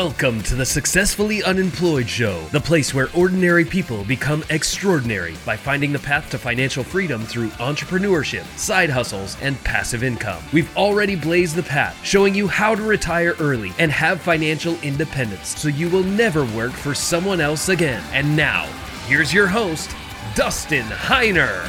Welcome to the Successfully Unemployed Show, the place where ordinary people become extraordinary by finding the path to financial freedom through entrepreneurship, side hustles, and passive income. We've already blazed the path, showing you how to retire early and have financial independence so you will never work for someone else again. And now, here's your host, Dustin Heiner.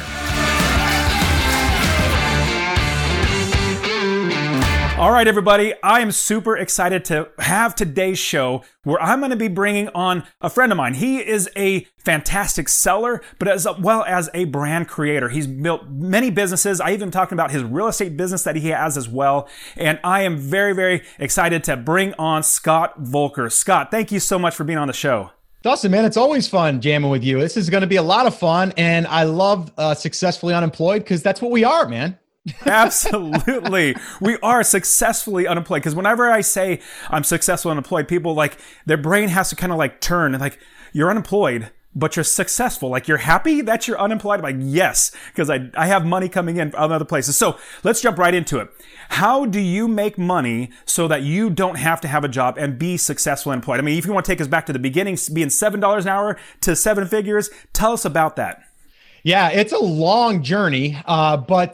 All right, everybody, I am super excited to have today's show where I'm going to be bringing on a friend of mine. He is a fantastic seller, but as well as a brand creator. He's built many businesses. I even talking about his real estate business that he has as well. And I am very, very excited to bring on Scott Volker. Scott, thank you so much for being on the show. Dustin, man, it's always fun jamming with you. This is going to be a lot of fun. And I love Successfully Unemployed because that's what we are, man. Absolutely. We are successfully unemployed. Because whenever I say I'm successfully unemployed, people like their brain has to kind of like turn and like, you're unemployed, but you're successful. Like, you're happy that you're unemployed? I'm like, yes, because I have money coming in from other places. So let's jump right into it. How do you make money so that you don't have to have a job and be successfully employed? I mean, if you want to take us back to the beginning, being $7 an hour to seven figures, tell us about that. Yeah, it's a long journey, but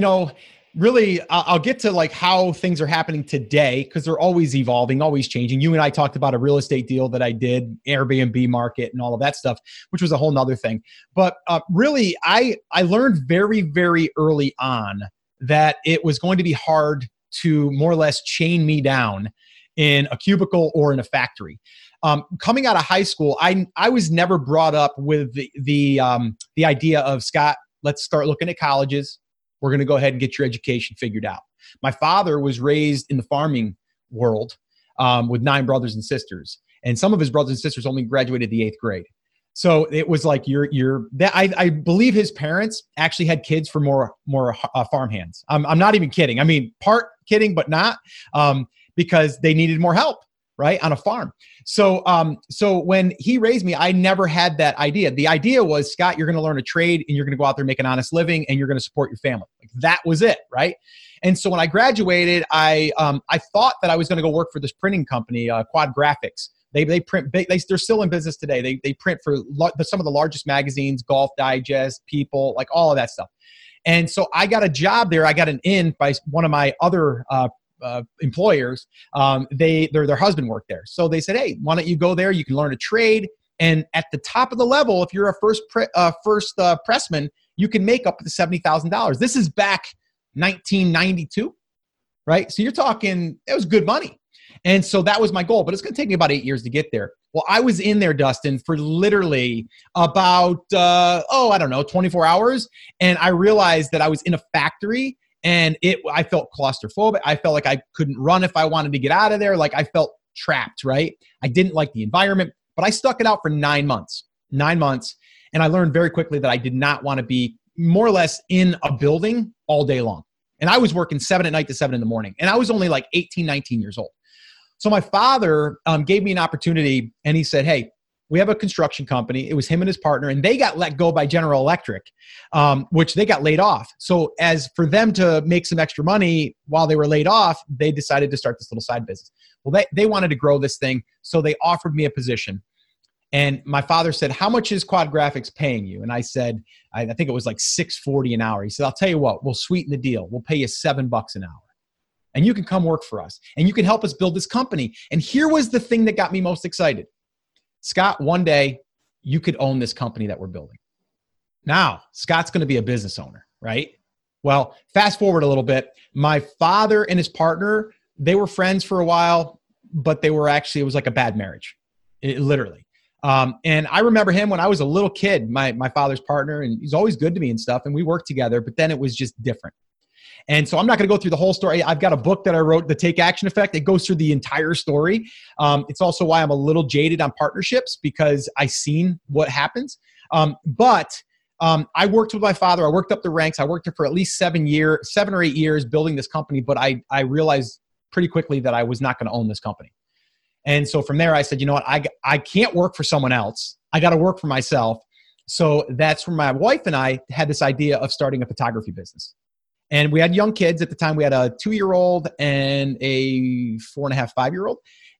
really, I'll get to like how things are happening today because they're always evolving, always changing. You and I talked about a real estate deal that I did, Airbnb market and all of that stuff, which was a whole nother thing. But really, I learned very, very early on that it was going to be hard to more or less chain me down in a cubicle or in a factory. Coming out of high school, I was never brought up with the idea of, Scott, let's start looking at colleges. We're going to go ahead and get your education figured out. My father was raised in the farming world with 9 brothers and sisters, and some of his brothers and sisters only graduated the 8th grade. So it was like I believe his parents actually had kids for more farm hands. I'm not even kidding. I mean, part kidding, but not because they needed more help. Right, on a farm. So when he raised me, I never had that idea. The idea was, Scott, you're going to learn a trade and you're going to go out there and make an honest living and you're going to support your family. Like, that was it, right? And so when I graduated, I thought that I was going to go work for this printing company, Quad Graphics. They print. They're still in business today. They print for some of the largest magazines, Golf Digest, People, like all of that stuff. And so I got a job there. I got an in by one of my other employers. Their husband worked there. So they said, hey, why don't you go there? You can learn a trade. And at the top of the level, if you're a first pressman, you can make up to $70,000. This is back 1992, right? So you're talking, it was good money. And so that was my goal, but it's going to take me about 8 years to get there. Well, I was in there, Dustin, for literally about, 24 hours. And I realized that I was in a factory. And I felt claustrophobic. I felt like I couldn't run if I wanted to get out of there. Like, I felt trapped, right? I didn't like the environment, but I stuck it out for 9 months. 9 months. And I learned very quickly that I did not want to be more or less in a building all day long. And I was working 7 at night to 7 in the morning. And I was only like 18, 19 years old. So my father gave me an opportunity and he said, hey, we have a construction company. It was him and his partner, and they got let go by General Electric, which they got laid off. So as for them to make some extra money while they were laid off, they decided to start this little side business. Well, they wanted to grow this thing, so they offered me a position. And my father said, how much is Quad Graphics paying you? And I said, I think it was like $6.40 an hour. He said, I'll tell you what, we'll sweeten the deal. We'll pay you $7 an hour. And you can come work for us. And you can help us build this company. And here was the thing that got me most excited. Scott, one day you could own this company that we're building. Now, Scott's going to be a business owner, right? Well, fast forward a little bit. My father and his partner, they were friends for a while, but it was like a bad marriage, literally. And I remember him when I was a little kid, my father's partner, and he's always good to me and stuff. And we worked together, but then it was just different. And so I'm not going to go through the whole story. I've got a book that I wrote, The Take Action Effect. It goes through the entire story. It's also why I'm a little jaded on partnerships because I've seen what happens. But I worked with my father. I worked up the ranks. I worked there for at least 7 or 8 years building this company. But I realized pretty quickly that I was not going to own this company. And so from there, I said, you know what? I can't work for someone else. I got to work for myself. So that's where my wife and I had this idea of starting a photography business. And we had young kids at the time. We had a 2-year-old and a 4.5, 5-year-old.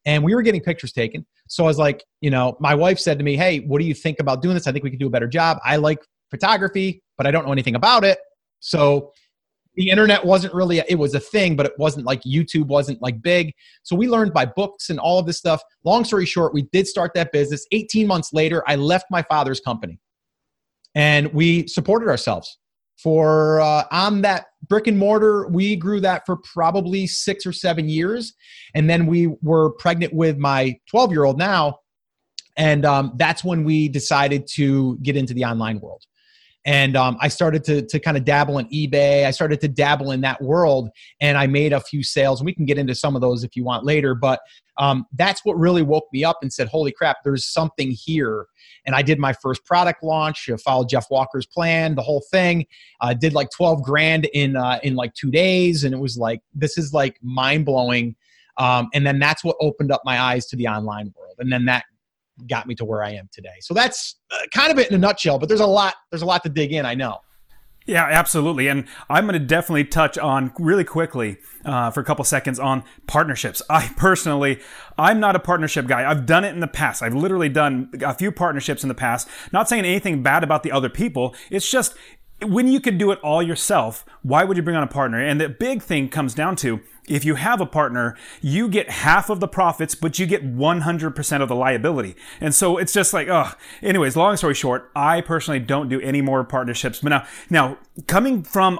and we were getting pictures taken. So I was like, my wife said to me, hey, what do you think about doing this? I think we could do a better job. I like photography, but I don't know anything about it. So the internet wasn't really, it was a thing, but it wasn't like YouTube wasn't like big. So we learned by books and all of this stuff. Long story short, we did start that business. 18 months later, I left my father's company and we supported ourselves for, on that brick and mortar. We grew that for probably 6 or 7 years. And then we were pregnant with my 12-year-old now. And that's when we decided to get into the online world. And I started to kind of dabble in eBay. I started to dabble in that world, and I made a few sales. And we can get into some of those if you want later. But that's what really woke me up and said, holy crap, there's something here. And I did my first product launch, followed Jeff Walker's plan, the whole thing. Did like 12 grand in like 2 days. And it was like, this is like mind blowing. And then that's what opened up my eyes to the online world. And then that got me to where I am today. So that's kind of it in a nutshell, but there's a lot to dig in, I know. Yeah, absolutely. And I'm going to definitely touch on really quickly for a couple seconds on partnerships. I'm not a partnership guy. I've done it in the past. I've literally done a few partnerships in the past. Not saying anything bad about the other people. It's just when you could do it all yourself, why would you bring on a partner? And the big thing comes down to, if you have a partner, you get half of the profits, but you get 100% of the liability. And so it's just like, anyways, long story short, I personally don't do any more partnerships. But now coming from,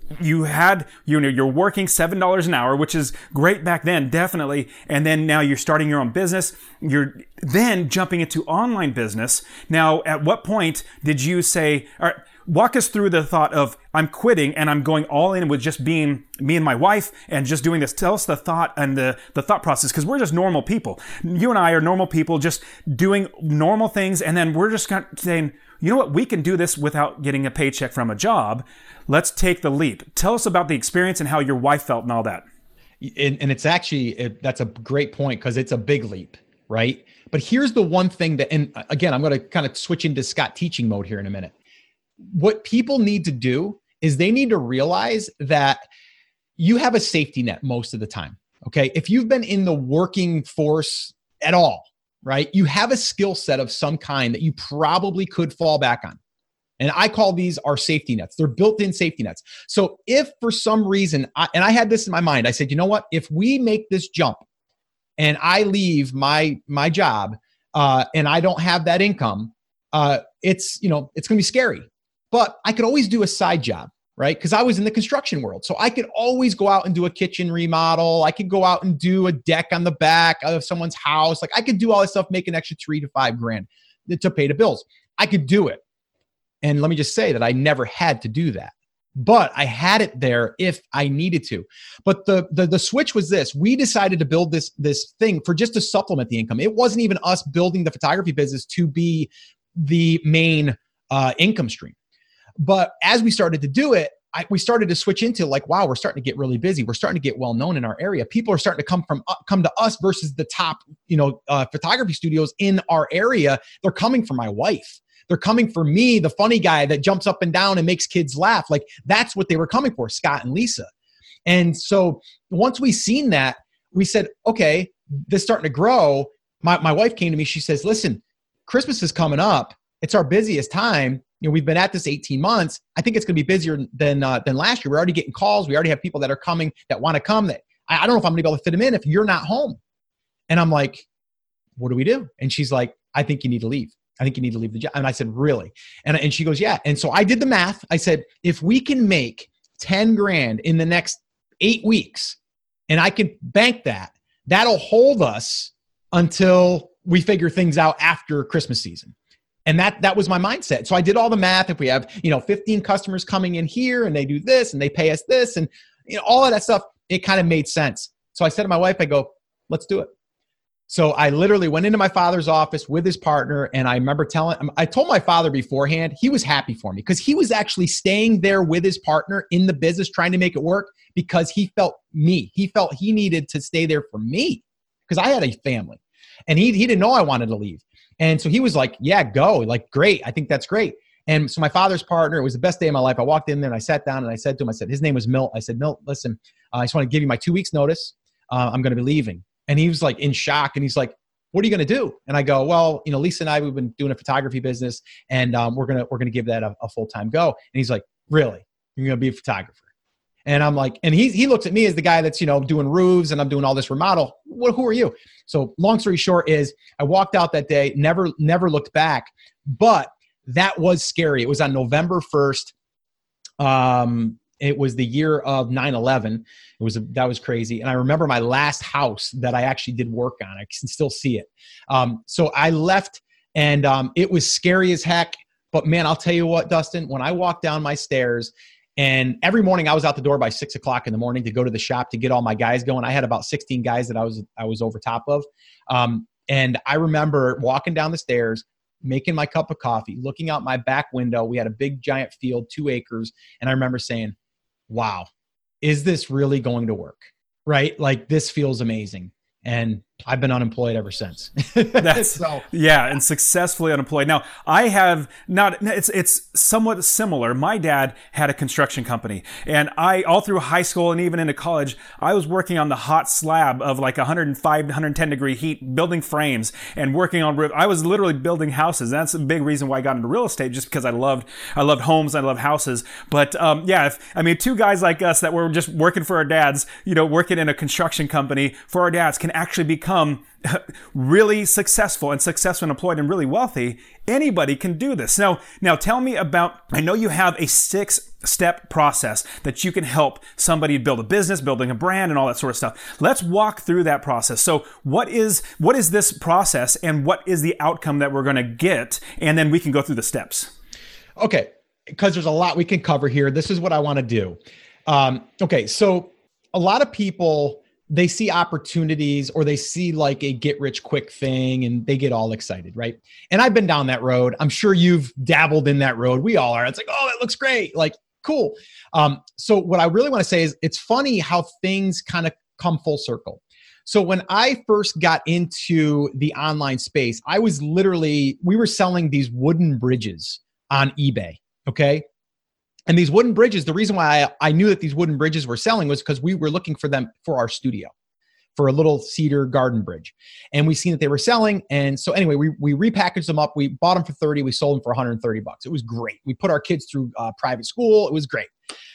you're working $7 an hour, which is great back then, definitely. And then now you're starting your own business. You're then jumping into online business. Now, at what point did you say, all right, walk us through the thought of, I'm quitting and I'm going all in with just being me and my wife and just doing this. Tell us the thought and the thought process, because we're just normal people. You and I are normal people just doing normal things. And then we're just kind of saying, you know what, we can do this without getting a paycheck from a job. Let's take the leap. Tell us about the experience and how your wife felt and all that. And it's actually, that's a great point because it's a big leap, right? But here's the one thing that, and again, I'm going to kind of switch into Scott teaching mode here in a minute. What people need to do is they need to realize that you have a safety net most of the time. Okay. If you've been in the working force at all, right, you have a skill set of some kind that you probably could fall back on. And I call these our safety nets. They're built-in safety nets. So if for some reason, and I had this in my mind, I said, you know what, if we make this jump and I leave my job and I don't have that income, it's going to be scary. But I could always do a side job, right? Because I was in the construction world. So I could always go out and do a kitchen remodel. I could go out and do a deck on the back of someone's house. Like I could do all this stuff, make an extra $3 to $5 grand to pay the bills. I could do it. And let me just say that I never had to do that. But I had it there if I needed to. But the switch was this. We decided to build this thing for just to supplement the income. It wasn't even us building the photography business to be the main income stream. But as we started to do it, we started to switch into like, wow, we're starting to get really busy. We're starting to get well known in our area. People are starting to come to us versus the top, photography studios in our area. They're coming for my wife. They're coming for me, the funny guy that jumps up and down and makes kids laugh. Like that's what they were coming for, Scott and Lisa. And so once we seen that, we said, okay, this is starting to grow. My wife came to me. She says, listen, Christmas is coming up. It's our busiest time. We've been at this 18 months. I think it's going to be busier than last year. We're already getting calls. We already have people that are coming that want to come. That I don't know if I'm going to be able to fit them in if you're not home. And I'm like, what do we do? And she's like, I think you need to leave. I think you need to leave the job. And I said, really? And she goes, yeah. And so I did the math. I said, if we can make 10 grand in the next 8 weeks and I can bank that, that'll hold us until we figure things out after Christmas season. And that was my mindset. So I did all the math. If we have, 15 customers coming in here and they do this and they pay us this and all of that stuff, it kind of made sense. So I said to my wife, I go, let's do it. So I literally went into my father's office with his partner. And I remember I told my father beforehand, he was happy for me because he was actually staying there with his partner in the business, trying to make it work because he felt me. He felt he needed to stay there for me because I had a family and he didn't know I wanted to leave. And so he was like, yeah, go. Like, great. I think that's great. And so my father's partner, it was the best day of my life. I walked in there and I sat down and I said to him, his name was Milt. I said, Milt, listen, I just want to give you my 2 weeks notice. I'm going to be leaving. And he was like in shock. And he's like, what are you going to do? And I go, well, Lisa and I, we've been doing a photography business, and we're going to give that a full-time go. And he's like, really? You're going to be a photographer? And I'm like, and he looks at me as the guy that's, doing roofs, and I'm doing all this remodel. Who are you? So long story short is I walked out that day, never looked back, but that was scary. It was on November 1st. It was the year of 9/11. That was crazy. And I remember my last house that I actually did work on. I can still see it. So I left, and it was scary as heck. But man, I'll tell you what, Dustin, when I walked down my stairs, and every morning I was out the door by 6 o'clock in the morning to go to the shop to get all my guys going. I had about 16 guys that I was over top of. And I remember walking down the stairs, making my cup of coffee, looking out my back window. We had a big giant field, 2 acres. And I remember saying, wow, is this really going to work? Right? Like, this feels amazing. And I've been unemployed ever since. And successfully unemployed. Now, I have not, it's somewhat similar. My dad had a construction company, and all through high school and even into college, I was working on the hot slab of like 105, 110 degree heat, building frames and working on roof. I was literally building houses. That's a big reason why I got into real estate, just because I loved homes, I love houses. But, 2 guys like us that were just working for our dads, working in a construction company for our dads can actually become really successful and employed and really wealthy. Anybody can do this. Now tell me about, I know you have a 6-step process that you can help somebody build a business, building a brand, and all that sort of stuff. Let's walk through that process. So what is this process, and what is the outcome that we're going to get? And then we can go through the steps. Okay. Because there's a lot we can cover here. This is what I want to do. Okay. So a lot of people, they see opportunities, or they see like a get rich quick thing, and they get all excited, right? And I've been down that road. I'm sure you've dabbled in that road. We all are. It's like, oh, that looks great. Like, cool. So what I really want to say is, it's funny how things kind of come full circle. So when I first got into the online space, we were selling these wooden bridges on eBay. Okay. And these wooden bridges, the reason why I knew that these wooden bridges were selling was because we were looking for them for our studio, for a little cedar garden bridge. And we seen that they were selling. And so anyway, we repackaged them up. We bought them for 30. We sold them for $130. It was great. We put our kids through private school. It was great.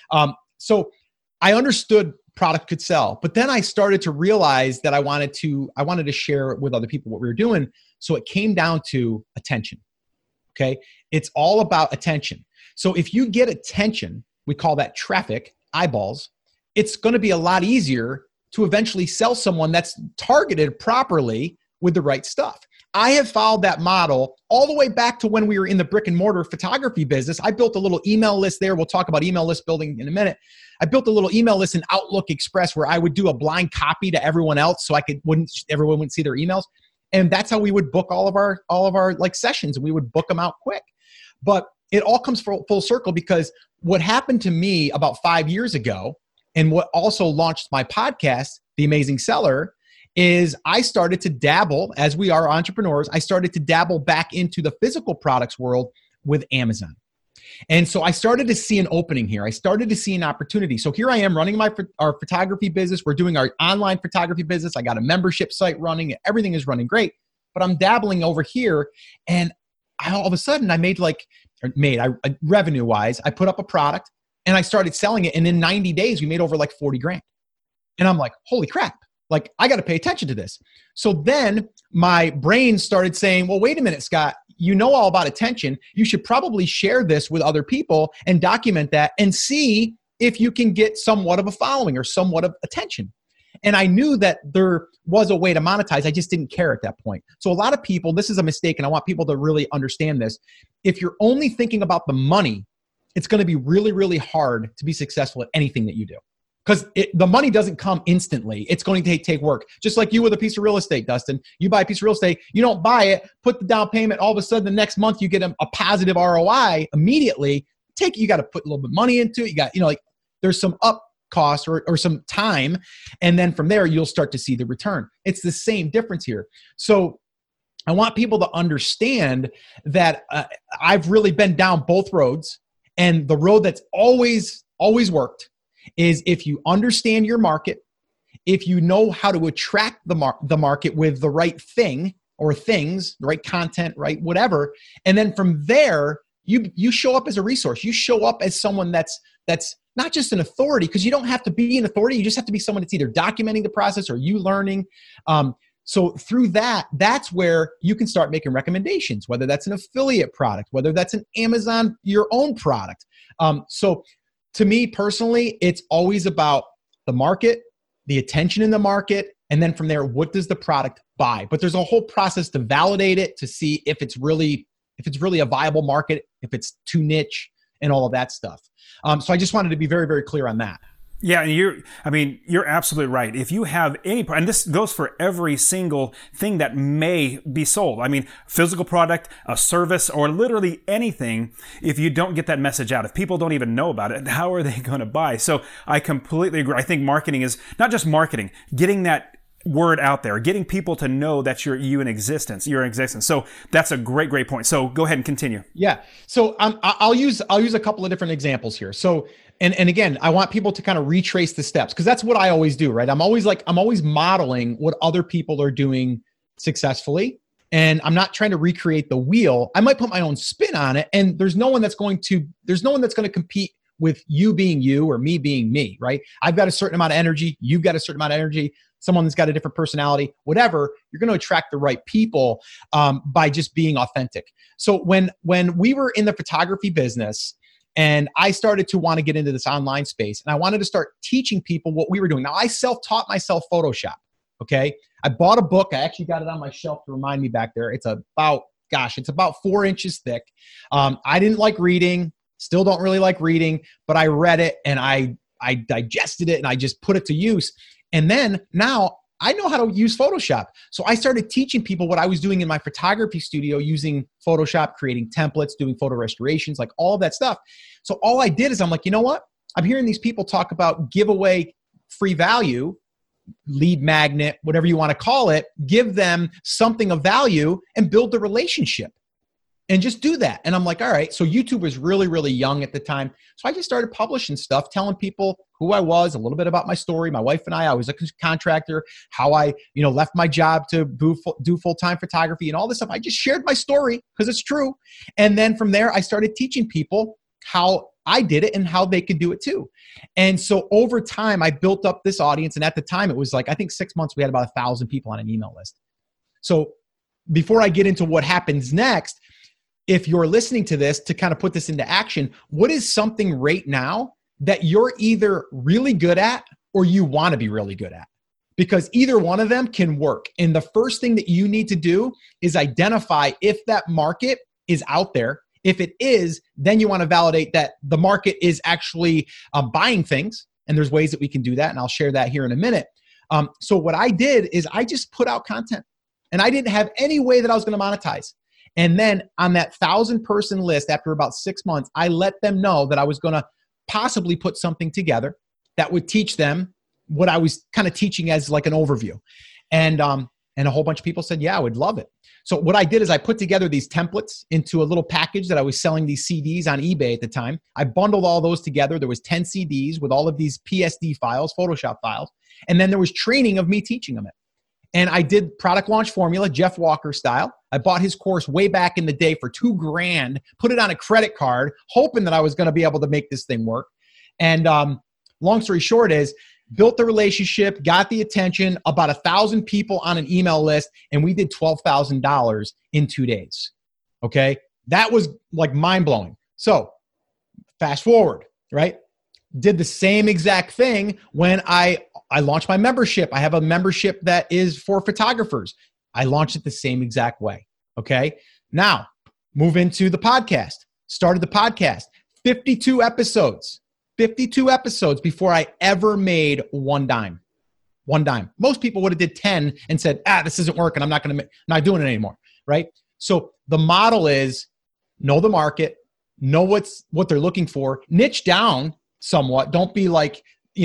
So I understood product could sell, but then I started to realize that I wanted to share with other people what we were doing. So it came down to attention. Okay. It's all about attention. So if you get attention, we call that traffic, eyeballs, it's going to be a lot easier to eventually sell someone that's targeted properly with the right stuff. I have followed that model all the way back to when we were in the brick and mortar photography business. I built a little email list there. We'll talk about email list building in a minute. I built a little email list in Outlook Express where I would do a blind copy to everyone else so everyone wouldn't see their emails. And that's how we would book all of our like sessions, and we would book them out quick. But it all comes full circle, because what happened to me about 5 years ago, and what also launched my podcast, The Amazing Seller, is I started to dabble, as we are entrepreneurs, I started to dabble back into the physical products world with Amazon. And so I started to see an opening here. I started to see an opportunity. So here I am running our photography business. We're doing our online photography business. I got a membership site running. Everything is running great. But I'm dabbling over here. And all of a sudden revenue-wise, I put up a product and I started selling it. And in 90 days, we made over like 40 grand. And I'm like, holy crap. Like, I got to pay attention to this. So then my brain started saying, well, wait a minute, Scott, you know all about attention. You should probably share this with other people and document that and see if you can get somewhat of a following or somewhat of attention. And I knew that there was a way to monetize. I just didn't care at that point. So a lot of people, this is a mistake, and I want people to really understand this. If you're only thinking about the money, it's going to be really, really hard to be successful at anything that you do. Because the money doesn't come instantly. It's going to take work. Just like you with a piece of real estate, Dustin. You buy a piece of real estate, you don't buy it, put the down payment, all of a sudden the next month you get a positive ROI immediately. You got to put a little bit of money into it. There's some up cost or some time. And then from there, you'll start to see the return. It's the same difference here. So I want people to understand that I've really been down both roads. And the road that's always worked is if you understand your market, if you know how to attract the market with the right thing or things, the right content, right, whatever, and then from there, you show up as a resource. You show up as someone that's not just an authority, because you don't have to be an authority. You just have to be someone that's either documenting the process or you learning. So through that's where you can start making recommendations, whether that's an affiliate product, whether that's an Amazon, your own product. So to me personally, it's always about the market, the attention in the market, and then from there, what does the product buy? But there's a whole process to validate it, to see if it's really a viable market, if it's too niche, and all of that stuff. So I just wanted to be very, very clear on that. Yeah, you're absolutely right. If you have any, and this goes for every single thing that may be sold. I mean, physical product, a service, or literally anything, if you don't get that message out, if people don't even know about it, how are they going to buy? So I completely agree. I think marketing is not just marketing, getting that word out there, getting people to know that you're in existence. So that's a great point. So go ahead and continue. Yeah. So I'll use a couple of different examples here. So, and again, I want people to kind of retrace the steps, because that's what I always do, right? I'm always modeling what other people are doing successfully. And I'm not trying to recreate the wheel. I might put my own spin on it. And there's no one that's going to compete with you being you or me being me, right? I've got a certain amount of energy. You've got a certain amount of energy. Someone that's got a different personality, whatever, you're going to attract the right people by just being authentic. So when we were in the photography business and I started to want to get into this online space and I wanted to start teaching people what we were doing. Now, I self-taught myself Photoshop, okay? I bought a book. I actually got it on my shelf to remind me back there. It's about 4 inches thick. I didn't like reading, still don't really like reading, but I read it and I digested it and I just put it to use. And then now I know how to use Photoshop. So I started teaching people what I was doing in my photography studio using Photoshop, creating templates, doing photo restorations, like all of that stuff. So all I did is I'm like, you know what? I'm hearing these people talk about giveaway free value, lead magnet, whatever you want to call it, give them something of value and build the relationship. And just do that. And I'm like, all right. So YouTube was really, really young at the time. So I just started publishing stuff, telling people who I was, a little bit about my story. My wife and I was a contractor, how I, left my job to do full-time photography and all this stuff. I just shared my story because it's true. And then from there, I started teaching people how I did it and how they could do it too. And so over time, I built up this audience. And at the time, it was like, I think 6 months, we had about 1,000 people on an email list. So before I get into what happens next, if you're listening to this to kind of put this into action, what is something right now that you're either really good at or you want to be really good at? Because either one of them can work. And the first thing that you need to do is identify if that market is out there. If it is, then you want to validate that the market is actually buying things. And there's ways that we can do that. And I'll share that here in a minute. So what I did is I just put out content and I didn't have any way that I was going to monetize. And then on that 1,000-person list, after about 6 months, I let them know that I was going to possibly put something together that would teach them what I was kind of teaching as like an overview. And a whole bunch of people said, yeah, I would love it. So what I did is I put together these templates into a little package that I was selling these CDs on eBay at the time. I bundled all those together. There was 10 CDs with all of these PSD files, Photoshop files. And then there was training of me teaching them it. And I did product launch formula, Jeff Walker style. I bought his course way back in the day for $2,000, put it on a credit card, hoping that I was going to be able to make this thing work. And long story short is, built the relationship, got the attention, about 1,000 people on an email list, and we did $12,000 in 2 days. Okay? That was like mind-blowing. So fast forward, right? Did the same exact thing when I launched my membership. I have a membership that is for photographers. I launched it the same exact way. Okay. Now move into the podcast. Started the podcast. 52 episodes before I ever made one dime. Most people would have did 10 and said, this isn't working. I'm not doing it anymore. Right. So the model is know the market, know what they're looking for, niche down somewhat. Don't be like,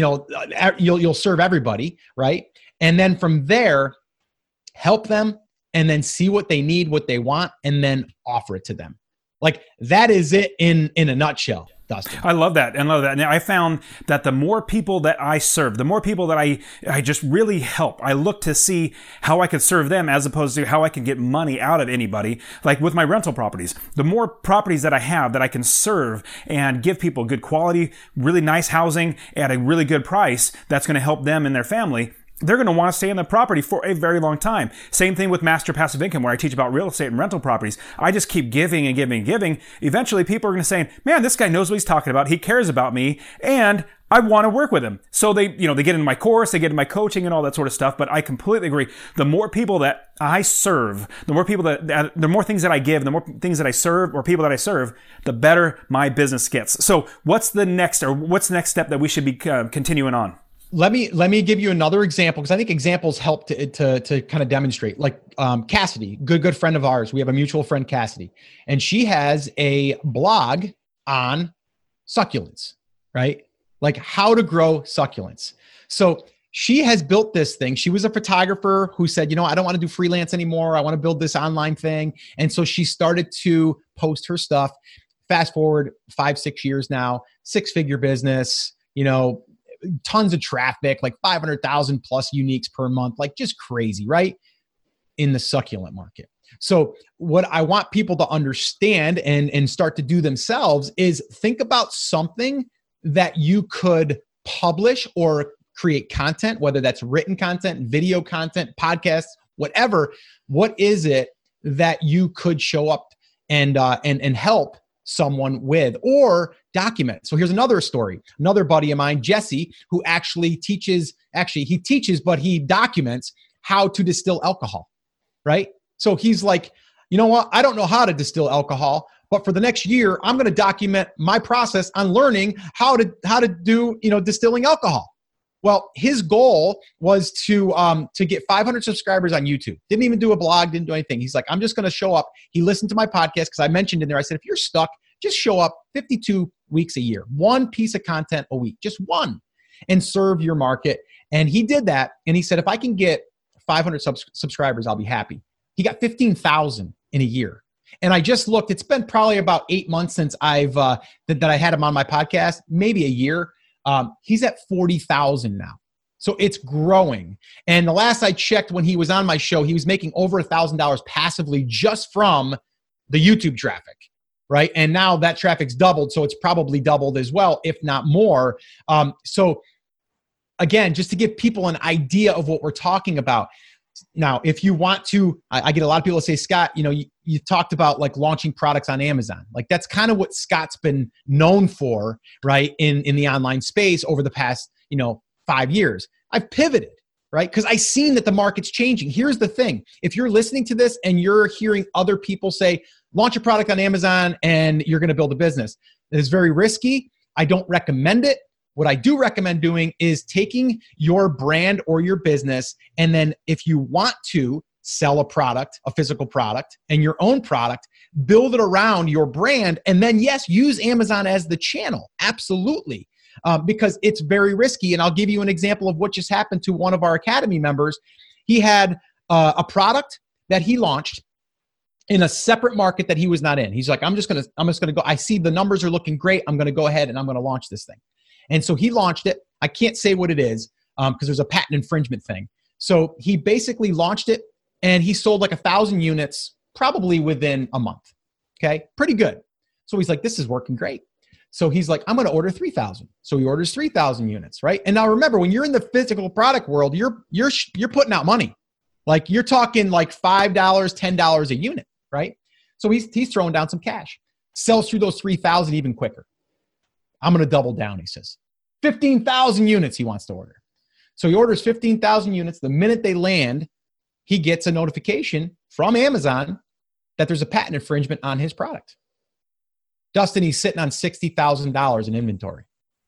you'll serve everybody, right? And then from there, help them and then see what they need, what they want, and then offer it to them. Like that is it in a nutshell. Dustin. I love that. And I found that the more people that I serve, the more people that I just really help, I look to see how I could serve them as opposed to how I can get money out of anybody. Like with my rental properties, the more properties that I have that I can serve and give people good quality, really nice housing at a really good price that's going to help them and their family, they're going to want to stay in the property for a very long time. Same thing with Master Passive Income, where I teach about real estate and rental properties. I just keep giving and giving and giving. Eventually, people are going to say, man, this guy knows what he's talking about. He cares about me, and I want to work with him. So they get into my course, they get into my coaching and all that sort of stuff. But I completely agree. The more people that I serve, the more people the more things that I give, the more things that I serve or people that I serve, the better my business gets. So what's the next step that we should be continuing on? Let me give you another example, because I think examples help to kind of demonstrate. Like Cassidy, good friend of ours. We have a mutual friend, Cassidy, and she has a blog on succulents, right? Like how to grow succulents. So she has built this thing. She was a photographer who said, I don't want to do freelance anymore. I want to build this online thing. And so she started to post her stuff. Fast forward 5-6 years now, 6-figure business, tons of traffic, like 500,000 plus uniques per month, like just crazy, right? In the succulent market. So what I want people to understand and start to do themselves is think about something that you could publish or create content, whether that's written content, video content, podcasts, whatever. What is it that you could show up and help someone with or document? So here's another story. Another buddy of mine, Jesse, who he teaches, but he documents how to distill alcohol, right? So he's like, you know what? I don't know how to distill alcohol, but for the next year, I'm going to document my process on learning how to do, distilling alcohol. Well, his goal was to get 500 subscribers on YouTube. Didn't even do a blog, didn't do anything. He's like, I'm just going to show up. He listened to my podcast because I mentioned in there, I said, if you're stuck, just show up 52 weeks a year, one piece of content a week, just one, and serve your market. And he did that. And he said, if I can get 500 subscribers, I'll be happy. He got 15,000 in a year. And I just looked, it's been probably about 8 months since that I had him on my podcast, maybe a year. He's at 40,000 now. So it's growing. And the last I checked when he was on my show, he was making over $1,000 passively just from the YouTube traffic, right? And now that traffic's doubled. So it's probably doubled as well, if not more. So again, just to give people an idea of what we're talking about. Now, if you want to, I get a lot of people say, Scott, you talked about like launching products on Amazon. Like that's kind of what Scott's been known for, right? In the online space over the past, 5 years. I've pivoted, right? Because I've seen that the market's changing. Here's the thing. If you're listening to this and you're hearing other people say, launch a product on Amazon and you're going to build a business, it is very risky. I don't recommend it. What I do recommend doing is taking your brand or your business, and then if you want to sell a product, a physical product, and your own product, build it around your brand, and then yes, use Amazon as the channel. Absolutely. Because it's very risky. And I'll give you an example of what just happened to one of our Academy members. He had a product that he launched in a separate market that he was not in. He's like, I'm just gonna go. I see the numbers are looking great. I'm gonna go ahead and I'm gonna launch this thing. And so he launched it. I can't say what it is because there's a patent infringement thing. So he basically launched it and he sold like 1,000 units probably within a month. Okay, pretty good. So he's like, this is working great. So he's like, I'm going to order 3,000. So he orders 3,000 units, right? And now remember, when you're in the physical product world, you're putting out money. Like you're talking like $5, $10 a unit, right? So he's throwing down some cash. Sells through those 3,000 even quicker. I'm going to double down, he says. 15,000 units he wants to order. So he orders 15,000 units. The minute they land, he gets a notification from Amazon that there's a patent infringement on his product. Dustin, he's sitting on $60,000 in inventory.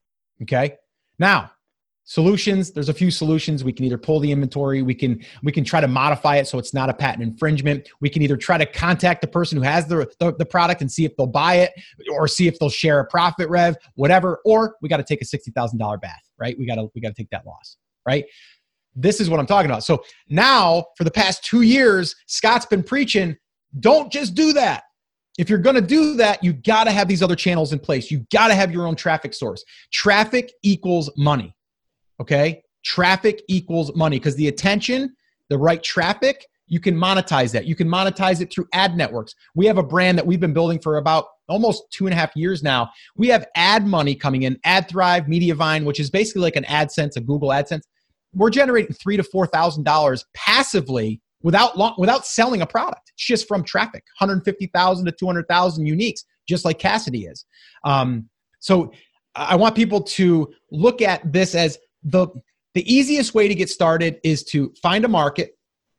Okay. Now, solutions, there's a few solutions. We can either pull the inventory. We can try to modify it so it's not a patent infringement. We can either try to contact the person who has the product and see if they'll buy it or see if they'll share a profit rev, whatever, or we got to take a $60,000 bath, right? We got to take that loss, right? This is what I'm talking about. So now for the past 2 years, Scott's been preaching, don't just do that. if you're going to do that, you got to have these other channels in place. You got to have your own traffic source. Traffic equals money. Okay? Traffic equals money, because the attention, the right traffic, you can monetize that. You can monetize it through ad networks. We have a brand that we've been building for about almost 2.5 years now. We have ad money coming in, AdThrive, Mediavine, which is basically like an AdSense, a Google AdSense. We're generating $3,000 to $4,000 passively without selling a product. It's just from traffic, 150,000 to 200,000 uniques, just like Cassidy is. So I want people to look at this as the easiest way to get started is to find a market,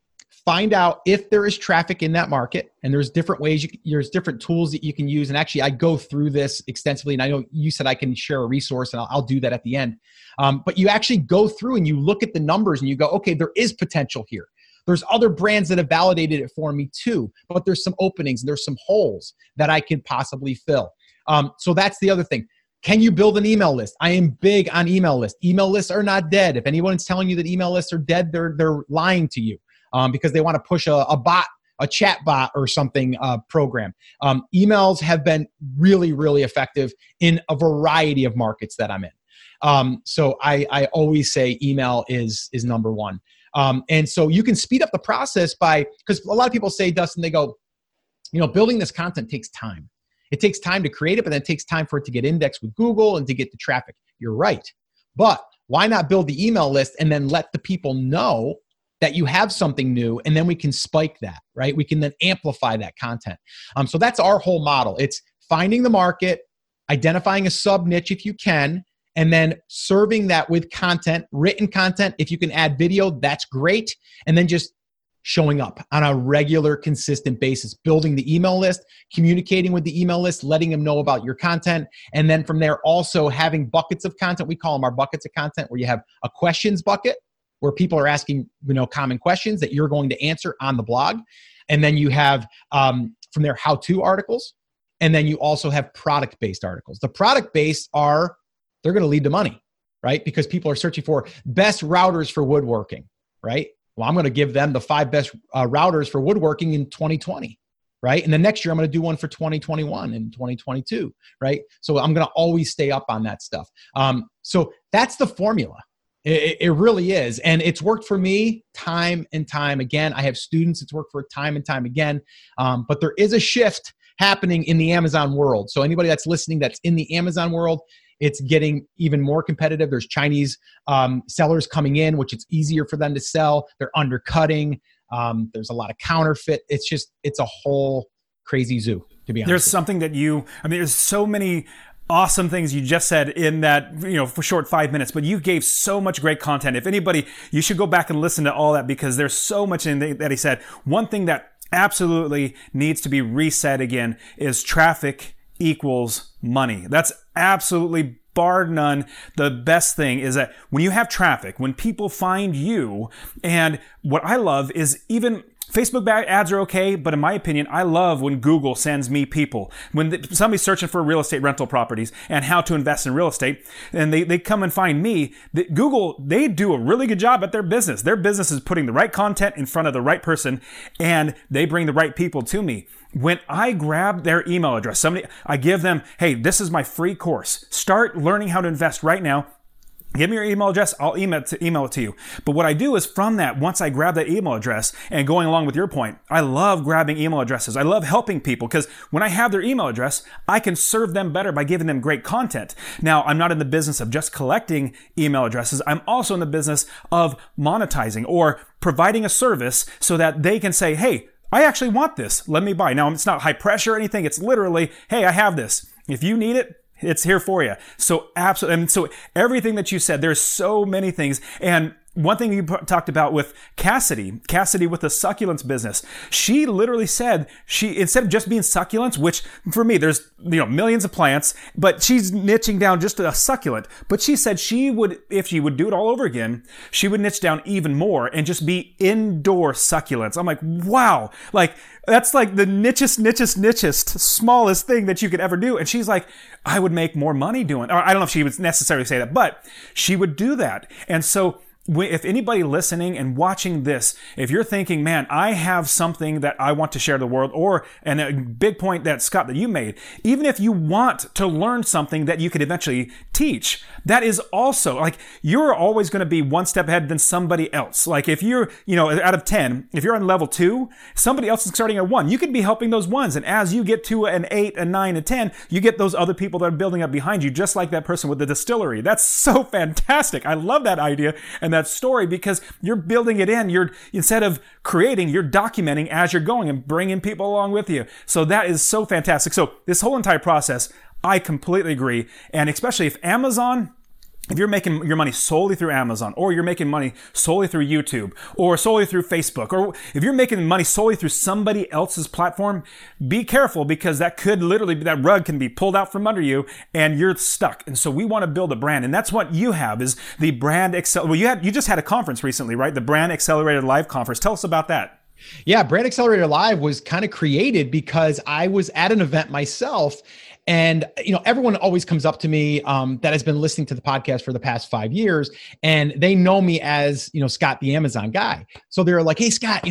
find out if there is traffic in that market, and there's different ways, there's different tools that you can use. And actually, I go through this extensively, and I know you said I can share a resource, and I'll do that at the end. But you actually go through and you look at the numbers and you go, okay, there is potential here. There's other brands that have validated it for me too, but there's some openings, and there's some holes that I could possibly fill. So that's the other thing. Can you build an email list? I am big on email lists. Email lists are not dead. If anyone's telling you that email lists are dead, they're lying to you. Because they want to push a bot, a chat bot or something program. Emails have been really, really effective in a variety of markets that I'm in. So I always say email is number one. And so you can speed up the process because a lot of people say, Dustin, they go, building this content takes time. It takes time to create it, but then it takes time for it to get indexed with Google and to get the traffic. You're right. But why not build the email list and then let the people know that you have something new, and then we can spike that, right? We can then amplify that content. So that's our whole model. It's finding the market, identifying a sub niche if you can, and then serving that with content, written content. If you can add video, that's great. And then just showing up on a regular, consistent basis, building the email list, communicating with the email list, letting them know about your content. And then from there, also having buckets of content. We call them our buckets of content, where you have a questions bucket, where people are asking, common questions that you're going to answer on the blog. And then you have, from there, how-to articles. And then you also have product-based articles. The product-based they're going to lead to money, right? Because people are searching for best routers for woodworking, right? Well, I'm going to give them the 5 best routers for woodworking in 2020, right? And then next year, I'm going to do one for 2021 and 2022, right? So I'm going to always stay up on that stuff. So that's the formula. It really is. And it's worked for me time and time again. I have students it's worked for time and time again. But there is a shift happening in the Amazon world. So anybody that's listening that's in the Amazon world, it's getting even more competitive. There's Chinese sellers coming in, which it's easier for them to sell. They're undercutting. There's a lot of counterfeit. It's a whole crazy zoo, to be honest. There's something that there's so many awesome things you just said in that, for short 5 minutes, but you gave so much great content. If anybody, you should go back and listen to all that, because there's so much in that he said. One thing that absolutely needs to be reset again is traffic equals money. That's absolutely, bar none, the best thing is that when you have traffic, when people find you, and what I love is even Facebook ads are okay, but in my opinion, I love when Google sends me people. When somebody's searching for real estate rental properties and how to invest in real estate, and they come and find me, Google, they do a really good job at their business. Their business is putting the right content in front of the right person, and they bring the right people to me. When I grab their email address, I give them, hey, this is my free course. Start learning how to invest right now. Give me your email address. I'll email it to you. But what I do is from that, once I grab that email address, and going along with your point, I love grabbing email addresses. I love helping people, because when I have their email address, I can serve them better by giving them great content. Now, I'm not in the business of just collecting email addresses. I'm also in the business of monetizing or providing a service so that they can say, hey, I actually want this. Let me buy. Now, it's not high pressure or anything. It's literally, hey, I have this. If you need it, it's here for you. So absolutely. And so everything that you said, there's so many things. And one thing you talked about with Cassidy with the succulents business, she literally said instead of just being succulents, which for me, there's, millions of plants, but she's niching down just a succulent. But she said if she would do it all over again, she would niche down even more and just be indoor succulents. I'm like, wow. That's like the nichest, smallest thing that you could ever do. And she's like, I would make more money doing, or I don't know if she would necessarily say that, but she would do that. And so if anybody listening and watching this, if you're thinking, man, I have something that I want to share to the world, and a big point that Scott, that you made, even if you want to learn something that you could eventually teach, that is also like, you're always going to be one step ahead than somebody else. Like if you're, out of 10, if you're on level 2, somebody else is starting at 1. You could be helping those ones. And as you get to an 8, a 9, a 10, you get those other people that are building up behind you, just like that person with the distillery. That's so fantastic. I love that idea and that story, because you're building it in. You're, instead of creating, you're documenting as you're going and bringing people along with you. So that is so fantastic. So this whole entire process, I completely agree. And especially if you're making your money solely through Amazon, or you're making money solely through YouTube, or solely through Facebook, or if you're making money solely through somebody else's platform, be careful, because that could literally, that rug can be pulled out from under you and you're stuck. And so we want to build a brand. And that's what you have, is the Brand Accelerator. You just had a conference recently, right? The Brand Accelerator Live conference. Tell us about that. Yeah, Brand Accelerator Live was kind of created because I was at an event myself. And, everyone always comes up to me that has been listening to the podcast for the past 5 years, and they know me as, Scott, the Amazon guy. So they're like, hey, Scott,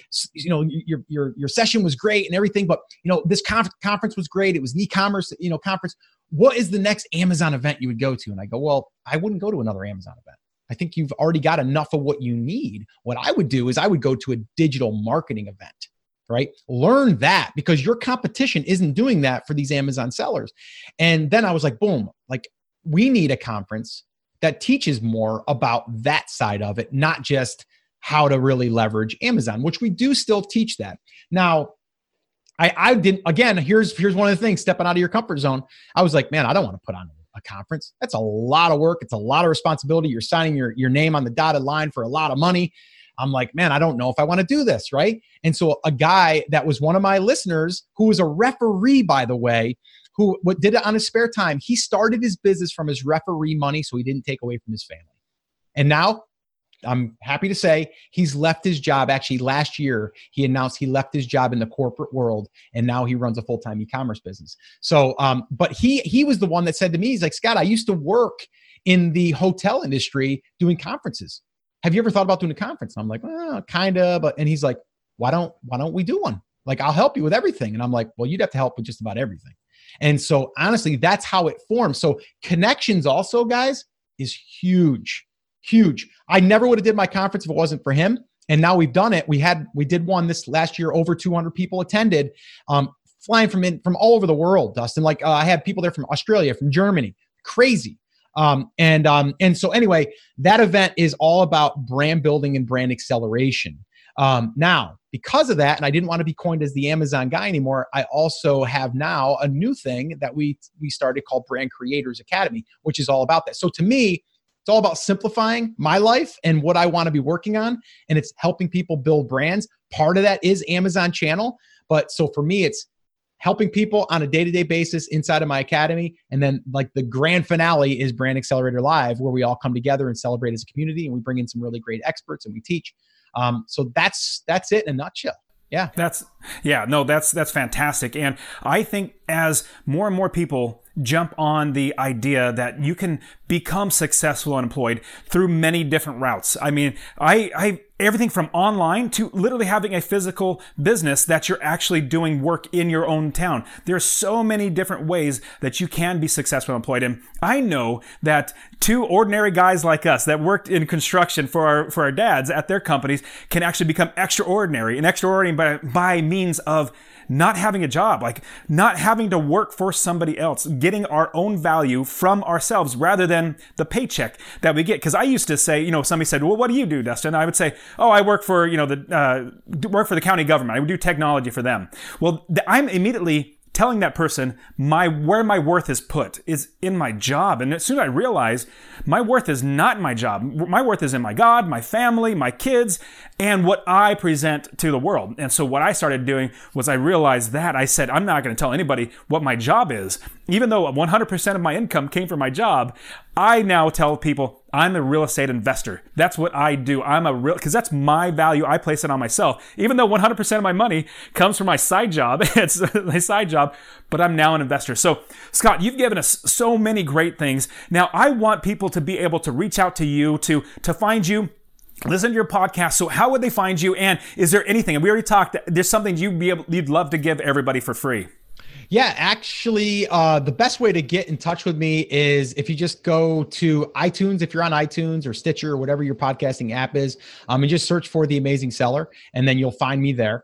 your session was great and everything, but, this conference was great. It was an e-commerce, conference. What is the next Amazon event you would go to? And I go, well, I wouldn't go to another Amazon event. I think you've already got enough of what you need. What I would do is I would go to a digital marketing event. Right? Learn that, because your competition isn't doing that for these Amazon sellers. And then I was like, boom, like we need a conference that teaches more about that side of it, not just how to really leverage Amazon, which we do still teach that. Now, I didn't, again, here's one of the things, stepping out of your comfort zone. I was like, man, I don't want to put on a conference. That's a lot of work. It's a lot of responsibility. You're signing your name on the dotted line for a lot of money. I'm like, man, I don't know if I want to do this, right? And so a guy that was one of my listeners, who was a referee, by the way, who did it on his spare time, he started his business from his referee money so he didn't take away from his family. And now, I'm happy to say, he's left his job. Actually, last year, he announced he left his job in the corporate world, and now he runs a full-time e-commerce business. So, but he was the one that said to me, he's like, Scott, I used to work in the hotel industry doing conferences. Have you ever thought about doing a conference? And I'm like, kind of, and he's like, why don't we do one? Like, I'll help you with everything. And I'm like, well, you'd have to help with just about everything. And so honestly, that's how it forms. So connections also, guys, is huge. I never would have did my conference if it wasn't for him. And now we've done it. We did one this last year, over 200 people attended, flying from all over the world, Dustin. Like I had people there from Australia, from Germany, crazy. And so anyway, that event is all about brand building and brand acceleration. Now, because of that, and I didn't want to be coined as the Amazon guy anymore, I also have now a new thing that we started called Brand Creators Academy, which is all about that. So to me, it's all about simplifying my life and what I want to be working on. And it's helping people build brands. Part of that is Amazon channel. But so for me, it's helping people on a day-to-day basis inside of my academy. And then like the grand finale is Brand Accelerator Live, where we all come together and celebrate as a community, and we bring in some really great experts and we teach. So that's it in a nutshell. Yeah. That's fantastic. And I think as more and more people jump on the idea that you can become successful unemployed through many different routes. I mean, I everything from online to literally having a physical business that you're actually doing work in your own town. There's so many different ways that you can be successful employed. And I know that two ordinary guys like us that worked in construction for our dads at their companies can actually become extraordinary, and extraordinary by means of not having a job, like not having to work for somebody else, getting our own value from ourselves rather than the paycheck that we get. Because I used to say, somebody said, well, what do you do, Dustin? I would say, oh, I work for, work for the county government. I would do technology for them. Well, I'm immediately telling that person where my worth is put is in my job. And as soon as I realize my worth is not in my job, my worth is in my God, my family, my kids, and what I present to the world. And so what I started doing was I realized that I said, I'm not going to tell anybody what my job is. Even though 100% of my income came from my job, I now tell people I'm a real estate investor. That's what I do. Because that's my value. I place it on myself. Even though 100% of my money comes from my side job, it's my side job, but I'm now an investor. So Scott, you've given us so many great things. Now I want people to be able to reach out to you, to find you, listen to your podcast. So how would they find you? And is there anything, and we already talked, there's something you'd love to give everybody for free? Yeah, actually, the best way to get in touch with me is if you just go to iTunes, if you're on iTunes or Stitcher or whatever your podcasting app is, and just search for The Amazing Seller, and then you'll find me there.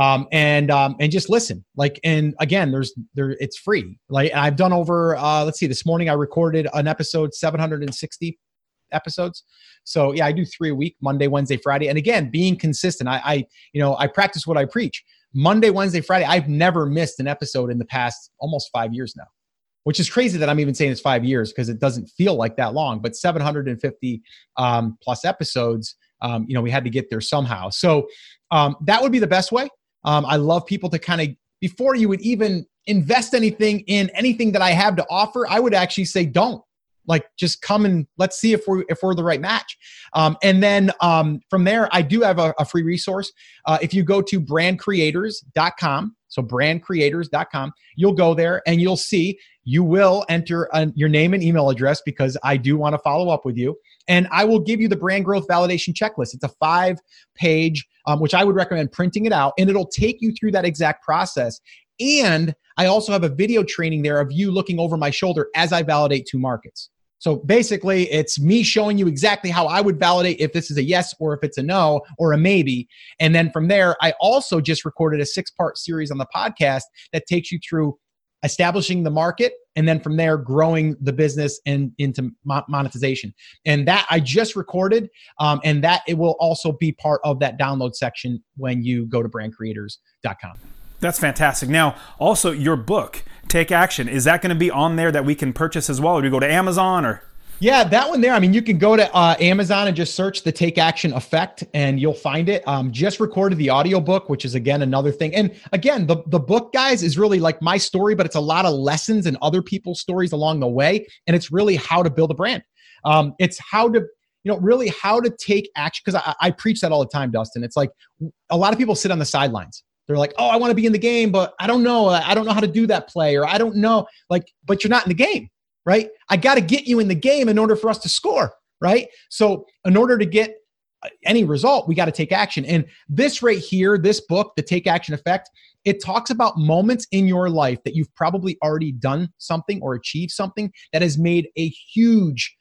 And just listen. And again, it's free. I've done over, this morning I recorded an episode, 760 episodes. So yeah, I do 3 a week, Monday, Wednesday, Friday. And again, being consistent, I practice what I preach. Monday, Wednesday, Friday. I've never missed an episode in the past almost 5 years now, which is crazy that I'm even saying it's 5 years because it doesn't feel like that long, but 750 plus episodes, we had to get there somehow. So that would be the best way. I love people to kind of, before you would even invest anything in anything that I have to offer, I would actually say, don't. Just come and let's see if we're the right match. And then from there, I do have a free resource. If you go to brandcreators.com, so brandcreators.com, you'll go there and you'll see, you will enter your name and email address because I do want to follow up with you. And I will give you the brand growth validation checklist. It's a 5-page, which I would recommend printing it out, and it'll take you through that exact process. And I also have a video training there of you looking over my shoulder as I validate 2 markets. So basically, it's me showing you exactly how I would validate if this is a yes or if it's a no or a maybe. And then from there, I also just recorded a 6-part series on the podcast that takes you through establishing the market, and then from there, growing the business and into monetization. And that I just recorded, and that it will also be part of that download section when you go to brandcreators.com. That's fantastic. Now, also your book, Take Action, is that going to be on there that we can purchase as well? Or do we go to Amazon or? Yeah, that one there. I mean, you can go to Amazon and just search the Take Action Effect and you'll find it. Just recorded the audiobook, which is again, another thing. And again, the book, guys, is really like my story, but it's a lot of lessons and other people's stories along the way. And it's really how to build a brand. It's how to, really how to take action. Because I preach that all the time, Dustin. It's like a lot of people sit on the sidelines. They're like, oh, I want to be in the game, but I don't know. I don't know how to do that play, or I don't know. But you're not in the game, right? I got to get you in the game in order for us to score, right? So in order to get any result, we got to take action. And this right here, this book, The Take Action Effect, it talks about moments in your life that you've probably already done something or achieved something that has made a huge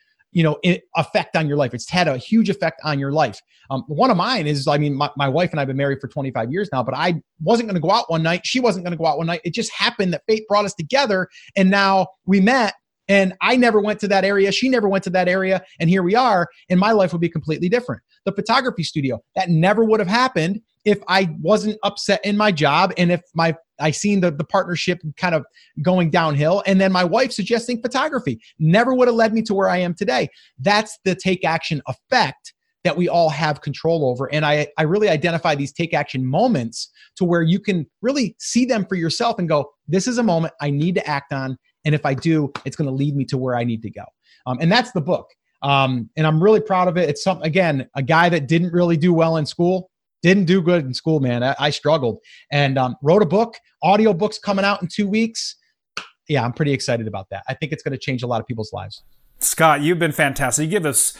effect on your life. It's had a huge effect on your life. One of mine is, my wife and I have been married for 25 years now, but I wasn't going to go out one night. She wasn't going to go out one night. It just happened that fate brought us together, and now we met, and I never went to that area. She never went to that area. And here we are, and my life would be completely different. The photography studio, that never would have happened if I wasn't upset in my job, and if I seen the partnership kind of going downhill, and then my wife suggesting photography never would have led me to where I am today. That's the take action effect that we all have control over. And I really identify these take action moments to where you can really see them for yourself and go, this is a moment I need to act on. And if I do, it's going to lead me to where I need to go. And that's the book. And I'm really proud of it. It's something, again, a guy that didn't really do well in school. Didn't do good in school, man. I struggled, and wrote a book. Audiobook's coming out in 2 weeks. Yeah, I'm pretty excited about that. I think it's going to change a lot of people's lives. Scott, you've been fantastic. You give us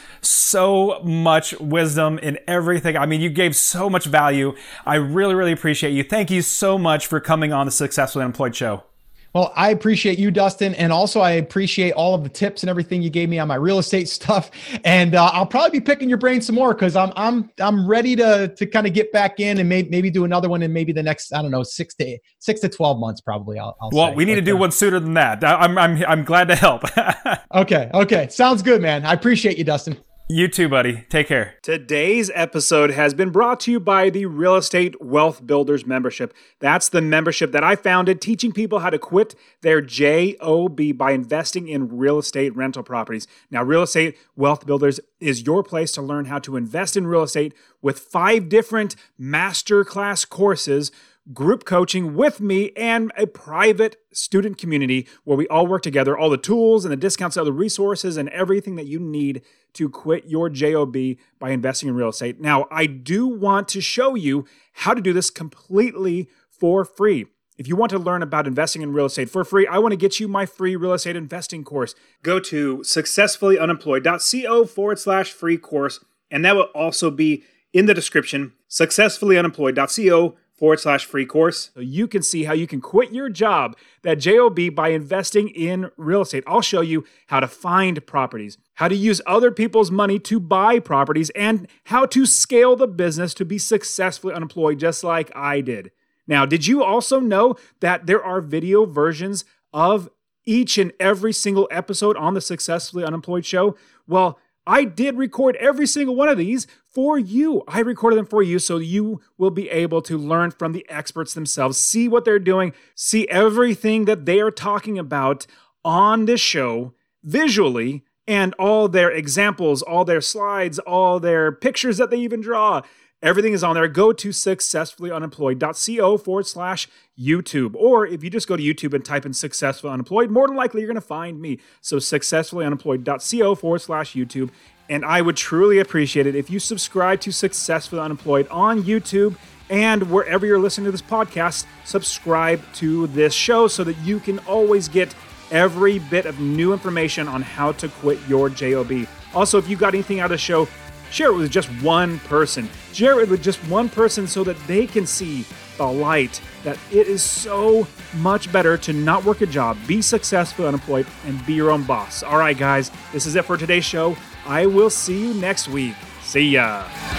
so much wisdom in everything. I mean, you gave so much value. I really, really appreciate you. Thank you so much for coming on the Successfully Unemployed show. Well, I appreciate you, Dustin. And also I appreciate all of the tips and everything you gave me on my real estate stuff. And I'll probably be picking your brain some more, because I'm ready to kind of get back in and maybe do another one in maybe the next, 6 to 12 months, probably. We need to do one sooner than that. I'm glad to help. Okay. Sounds good, man. I appreciate you, Dustin. You too, buddy. Take care. Today's episode has been brought to you by the Real Estate Wealth Builders membership. That's the membership that I founded, teaching people how to quit their JOB by investing in real estate rental properties. Now, Real Estate Wealth Builders is your place to learn how to invest in real estate with 5 different masterclass courses group coaching with me, and a private student community where we all work together, all the tools and the discounts, other resources, and everything that you need to quit your job by investing in real estate. Now, I do want to show you how to do this completely for free. If you want to learn about investing in real estate for free, I want to get you my free real estate investing course. Go to successfullyunemployed.co/free course, and that will also be in the description, successfullyunemployed.co/free course. So you can see how you can quit your job, that job, by investing in real estate. I'll show you how to find properties, how to use other people's money to buy properties, and how to scale the business to be successfully unemployed, just like I did. Now, did you also know that there are video versions of each and every single episode on the Successfully Unemployed show? Well, I did record every single one of these for you. I recorded them for you so you will be able to learn from the experts themselves, see what they're doing, see everything that they are talking about on this show visually, and all their examples, all their slides, all their pictures that they even draw. Everything is on there. Go to successfullyunemployed.co/YouTube. Or if you just go to YouTube and type in Successfully Unemployed, more than likely you're going to find me. So successfullyunemployed.co/YouTube. And I would truly appreciate it if you subscribe to Successfully Unemployed on YouTube, and wherever you're listening to this podcast, subscribe to this show so that you can always get every bit of new information on how to quit your job. Also, if you got anything out of the show, share it with just one person. Share it with just one person so that they can see the light, that it is so much better to not work a job, be successful, unemployed, and be your own boss. All right, guys, this is it for today's show. I will see you next week. See ya.